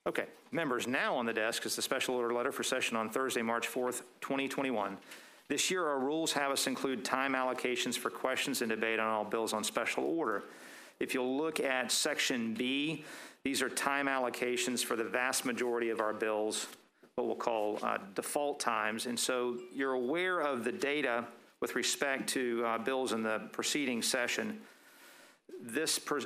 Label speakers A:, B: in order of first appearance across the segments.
A: Okay, members, now on the desk is the special order letter for session on Thursday, March 4th, 2021. This year, our rules have us include time allocations for questions and debate on all bills on special order. If you'll look at section B, these are time allocations for the vast majority of our bills, what we'll call default times. And so you're aware of the data with respect to bills in the preceding session. The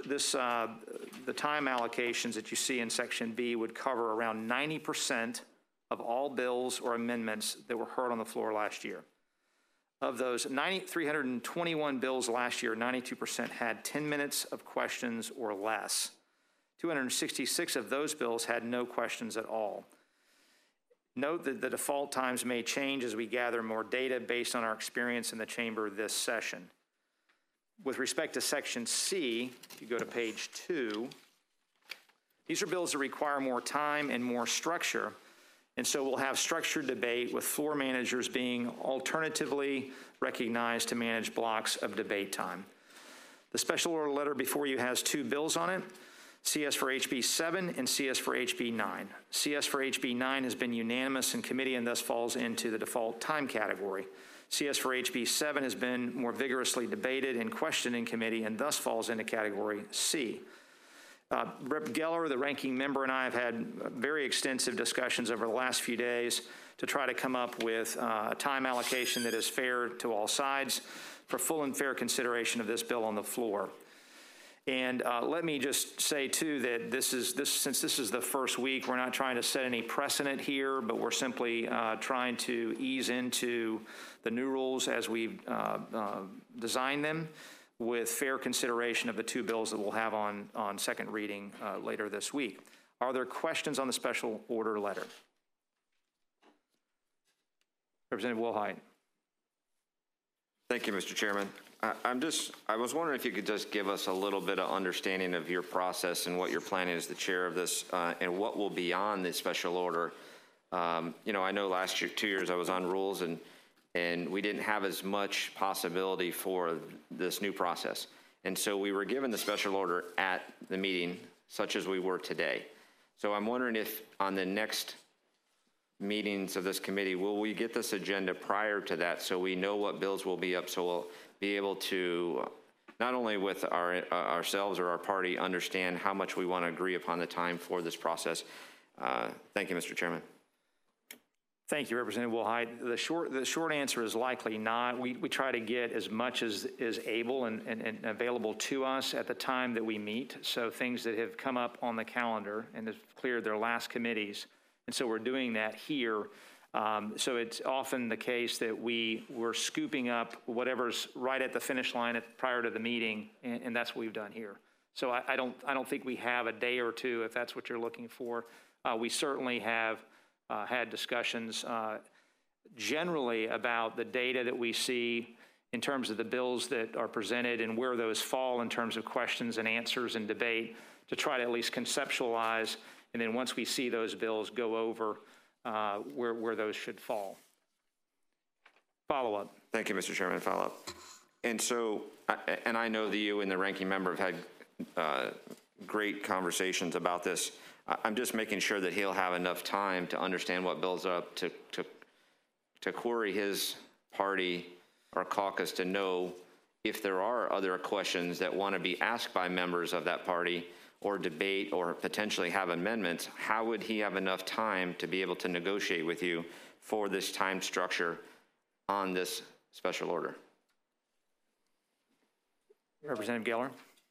A: time allocations that you see in section B would cover around 90% of all bills or amendments that were heard on the floor last year. Of those 321 bills last year, 92% had 10 minutes of questions or less. 266 of those bills had no questions at all. Note that the default times may change as we gather more data based on our experience in the chamber this session. With respect to section C, if you go to page 2, these are bills that require more time and more structure. And so we'll have structured debate with floor managers being alternatively recognized to manage blocks of debate time. The special order letter before you has 2 bills on it, CS for HB 7 and CS for HB 9. CS for HB 9 has been unanimous in committee and thus falls into the default time category. CS for HB 7 has been more vigorously debated and questioned in committee and thus falls into category C. Rep. Geller, the ranking member, and I have had very extensive discussions over the last few days to try to come up with a time allocation that is fair to all sides for full and fair consideration of this bill on the floor. And let me just say, too, that since this is the first week, we're not trying to set any precedent here, but we're simply trying to ease into the new rules as we've designed them, with fair consideration of the 2 bills that we'll have on second reading later this week. Are there questions on the special order letter? Representative Wilhite.
B: Thank you, Mr. Chairman. I was wondering if you could just give us a little bit of understanding of your process and what you're planning as the chair of this and what will be on the special order. You know, I know last year, 2 years, I was on rules and we didn't have as much possibility for this new process. And so we were given the special order at the meeting, such as we were today. So I'm wondering if on the next meetings of this committee, will we get this agenda prior to that so we know what bills will be up, so we'll be able to, not only with ourselves or our party, understand how much we want to agree upon the time for this process. Thank you, Mr. Chairman.
A: Thank you, Representative Wilhite. The short answer is likely not. We try to get as much as is able and available to us at the time that we meet. So things that have come up on the calendar and have cleared their last committees. And so we're doing that here. So it's often the case that we're scooping up whatever's right at the finish line prior to the meeting, and that's what we've done here. So I don't think we have a day or two if that's what you're looking for. We certainly have had discussions generally about the data that we see in terms of the bills that are presented and where those fall in terms of questions and answers and debate to try to at least conceptualize, and then once we see those bills, go over where those should fall. Follow up.
B: Thank you, Mr. Chairman. Follow up. And so, and I know that you and the ranking member have had great conversations about this. I'm just making sure that he'll have enough time to understand what bills are up to query his party or caucus to know if there are other questions that want to be asked by members of that party or debate or potentially have amendments. How would he have enough time to be able to negotiate with you for this time structure on this special order?
A: Representative Geller.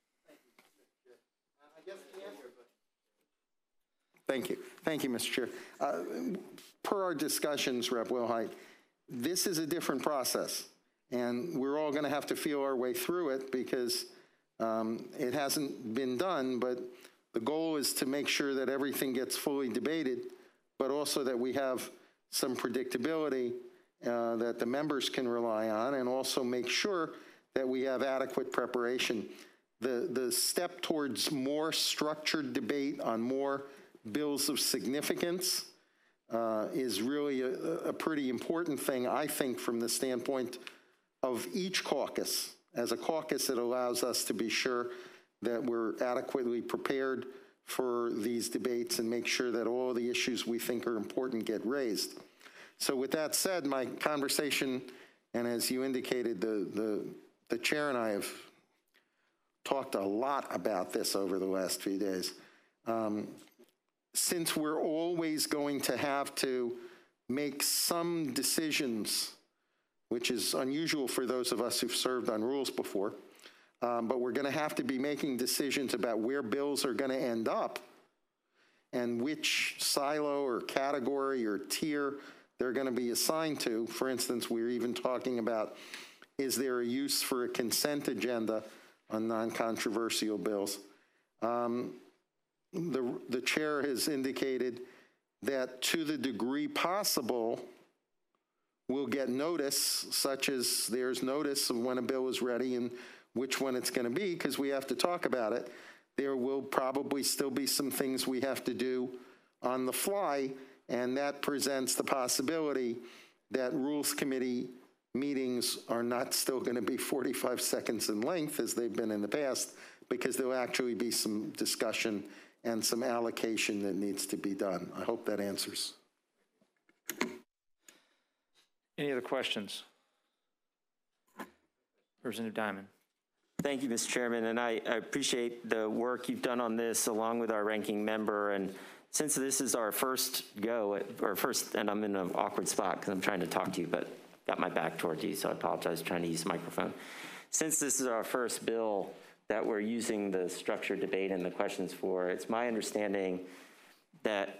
C: Thank you. Thank you, Mr. Chair. Per our discussions, Rep. Wilhite, this is a different process, and we're all going to have to feel our way through it because it hasn't been done, but the goal is to make sure that everything gets fully debated, but also that we have some predictability that the members can rely on, and also make sure that we have adequate preparation. The step towards more structured debate on more bills of significance is really a pretty important thing, I think, from the standpoint of each caucus. As a caucus, it allows us to be sure that we're adequately prepared for these debates and make sure that all the issues we think are important get raised. So with that said, my conversation, and as you indicated, the chair and I have talked a lot about this over the last few days. Since we're always going to have to make some decisions, which is unusual for those of us who've served on rules before, but we're going to have to be making decisions about where bills are going to end up and which silo or category or tier they're going to be assigned to. For instance, we're even talking about, is there a use for a consent agenda on non-controversial bills? The chair has indicated that to the degree possible, we'll get notice, such as there's notice of when a bill is ready and which one it's going to be, because we have to talk about it. There will probably still be some things we have to do on the fly, and that presents the possibility that Rules Committee meetings are not still going to be 45 seconds in length as they've been in the past, because there'll actually be some discussion and some allocation that needs to be done. I hope that answers.
A: Any other questions? Representative Diamond.
D: Thank you, Mr. Chairman, and I appreciate the work you've done on this along with our ranking member. And since this is our first go, and I'm in an awkward spot because I'm trying to talk to you, but got my back towards you, so I apologize trying to use the microphone. Since this is our first bill that we're using the structured debate and the questions for, it's my understanding that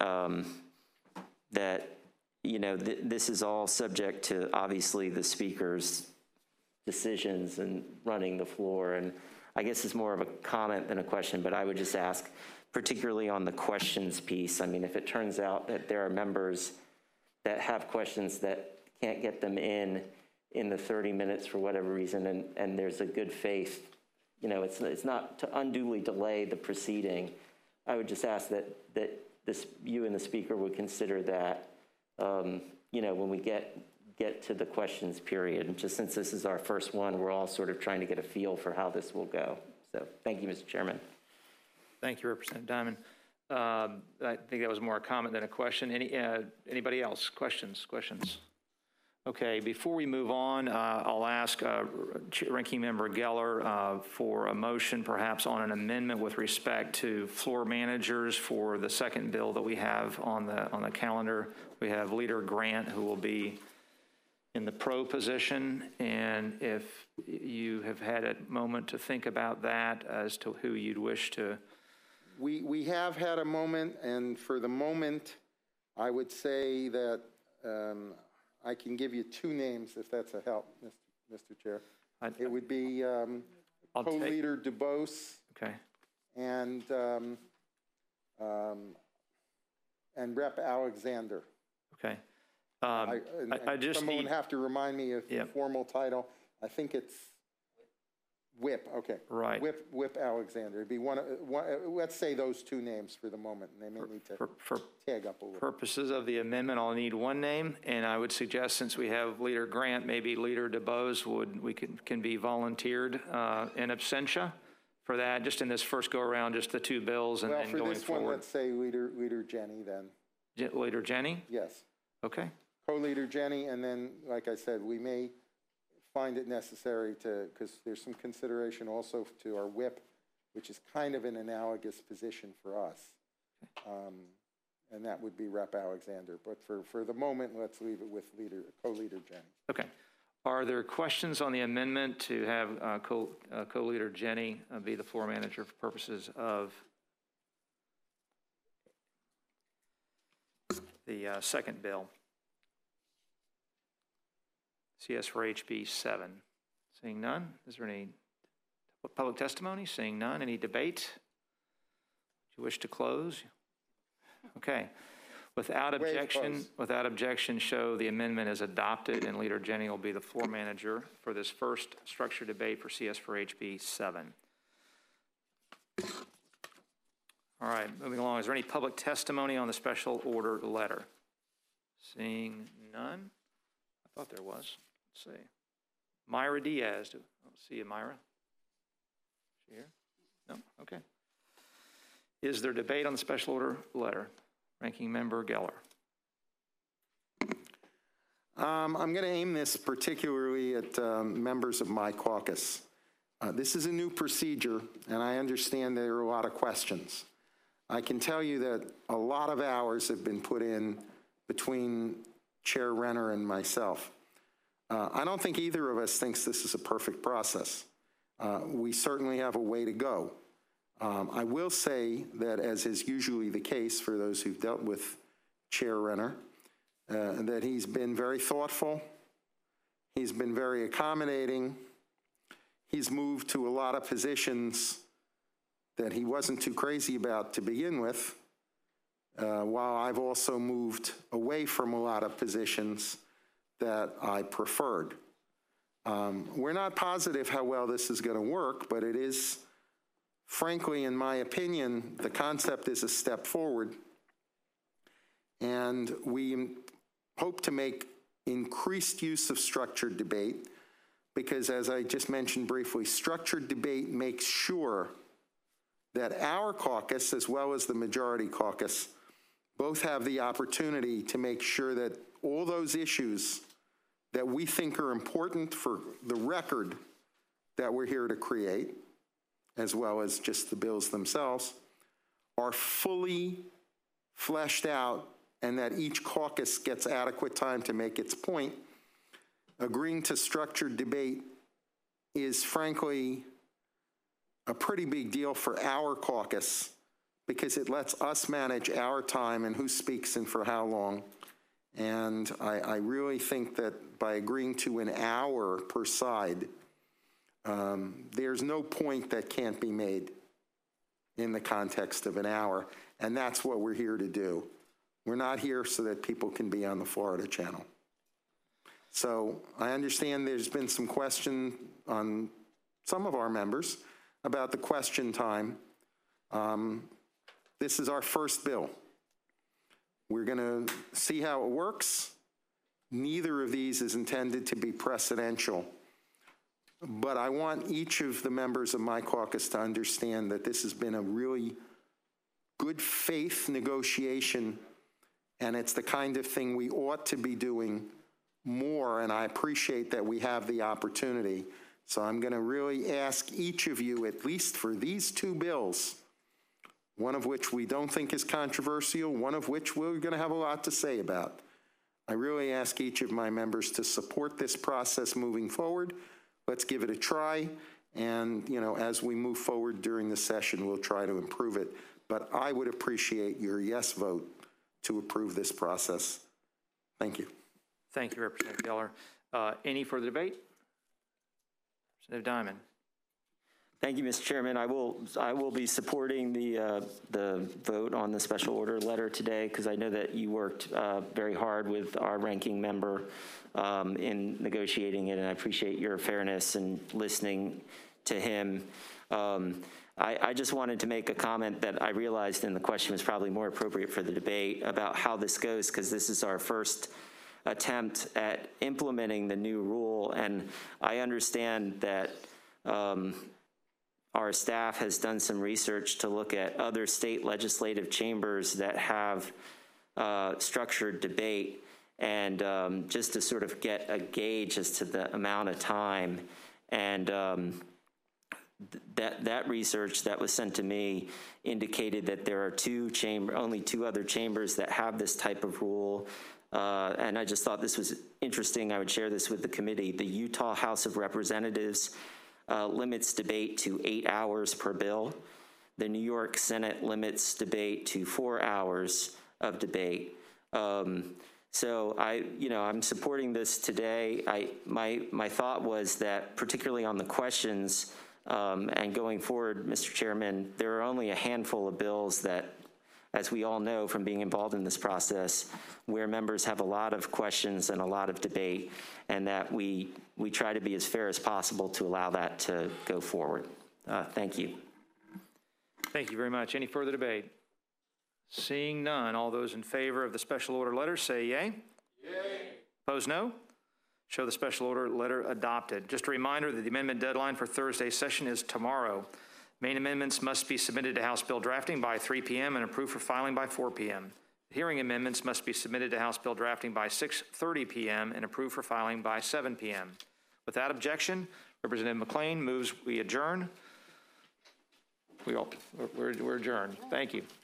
D: this is all subject to obviously the speaker's decisions and running the floor. And I guess it's more of a comment than a question, but I would just ask, particularly on the questions piece, I mean, if it turns out that there are members that have questions that can't get them in the 30 minutes for whatever reason, and there's a good faith, it's not to unduly delay the proceeding. I would just ask that you and the speaker would consider that, when we get to the questions period. And just since this is our first one, we're all sort of trying to get a feel for how this will go. So thank you, Mr. Chairman.
A: Thank you, Representative Diamond. I think that was more a comment than a question. Anybody else? Questions? Okay, before we move on, I'll ask Ranking Member Geller for a motion perhaps on an amendment with respect to floor managers for the second bill that we have on the calendar. We have Leader Grant, who will be in the pro position, and if you have had a moment to think about that as to who you'd wish to.
C: We have had a moment, and for the moment, I would say that I can give you two names if that's a help, Mr. Chair. It would be Co-Leader DuBose.
A: Okay.
C: And Rep. Alexander.
A: Okay.
C: Someone would have to remind me of the formal title. I think it's Whip. Okay.
A: Right.
C: Whip Alexander. It'd be one. Let's say those two names for the moment, and they may need to tag up a little.
A: Purposes of the amendment, I'll need one name, and I would suggest, since we have Leader Grant, maybe Leader DuBose can be volunteered in absentia for that, just in this first go around, just the two bills, and then going forward.
C: For this one, let's say Leader Jenny then.
A: Leader Jenny.
C: Yes.
A: Okay.
C: Co-Leader Jenny, and then, like I said, we may find it necessary because there's some consideration also to our whip, which is kind of an analogous position for us. And that would be Rep. Alexander. But for the moment, let's leave it with Co-Leader Jenny.
A: Okay. Are there questions on the amendment to have Co-Leader Jenny be the floor manager for purposes of the second bill? CS for HB 7. Seeing none, is there any public testimony? Seeing none, any debate? Do you wish to close? Okay. Without objection, show the amendment is adopted, and Leader Jenny will be the floor manager for this first structured debate for CS for HB 7. All right, moving along. Is there any public testimony on the special order letter? Seeing none. I thought there was. Let's see. Myra Diaz. I don't see you, Myra. Is she here? No? Okay. Is there debate on the special order letter? Ranking Member Geller.
C: I'm going to aim this particularly at members of my caucus. This is a new procedure, and I understand there are a lot of questions. I can tell you that a lot of hours have been put in between Chair Renner and myself. I don't think either of us thinks this is a perfect process. We certainly have a way to go. I will say that, as is usually the case for those who've dealt with Chair Renner, that he's been very thoughtful, he's been very accommodating, he's moved to a lot of positions that he wasn't too crazy about to begin with, while I've also moved away from a lot of positions that I preferred. We're not positive how well this is going to work, but it is, frankly, in my opinion, the concept is a step forward. And we hope to make increased use of structured debate because, as I just mentioned briefly, structured debate makes sure that our caucus, as well as the majority caucus, both have the opportunity to make sure that all those issues that we think are important for the record that we're here to create, as well as just the bills themselves, are fully fleshed out and that each caucus gets adequate time to make its point. Agreeing to structured debate is, frankly, a pretty big deal for our caucus because it lets us manage our time and who speaks and for how long. And I really think that by agreeing to an hour per side, there's no point that can't be made in the context of an hour, and that's what we're here to do. We're not here so that people can be on the Florida Channel. So I understand there's been some question on some of our members about the question time. This is our first bill. We're going to see how it works. Neither of these is intended to be precedential. But I want each of the members of my caucus to understand that this has been a really good faith negotiation, and it's the kind of thing we ought to be doing more, and I appreciate that we have the opportunity. So I'm going to really ask each of you, at least for these two bills, one of which we don't think is controversial, one of which we're going to have a lot to say about. I really ask each of my members to support this process moving forward. Let's give it a try. And, you know, as we move forward during the session, we'll try to improve it. But I would appreciate your yes vote to approve this process. Thank you.
A: Thank you, Representative Geller. Any further debate? Representative Diamond.
D: Thank you, Mr. Chairman. I will be supporting the vote on the special order letter today because I know that you worked very hard with our ranking member in negotiating it, and I appreciate your fairness and listening to him. I just wanted to make a comment that I realized in the question was probably more appropriate for the debate about how this goes, because this is our first attempt at implementing the new rule, and I understand that our staff has done some research to look at other state legislative chambers that have structured debate, and just to sort of get a gauge as to the amount of time. And that research that was sent to me indicated that there are only two other chambers that have this type of rule. And I just thought this was interesting. I would share this with the committee. The Utah House of Representatives limits debate to 8 hours per bill. The New York Senate limits debate to 4 hours of debate. So I'm supporting this today. My thought was that, particularly on the questions and going forward, Mr. Chairman, there are only a handful of bills that, as we all know from being involved in this process, where members have a lot of questions and a lot of debate, and that we try to be as fair as possible to allow that to go forward. Thank you.
A: Thank you very much. Any further debate? Seeing none, all those in favor of the special order letter say yay. Yay. Opposed, no. Show the special order letter adopted. Just a reminder that the amendment deadline for Thursday's session is tomorrow, Main amendments must be submitted to House Bill Drafting by 3 p.m. and approved for filing by 4 p.m. Hearing amendments must be submitted to House Bill Drafting by 6:30 p.m. and approved for filing by 7 p.m. Without objection, Representative McLean moves we adjourn. We're adjourned. Thank you.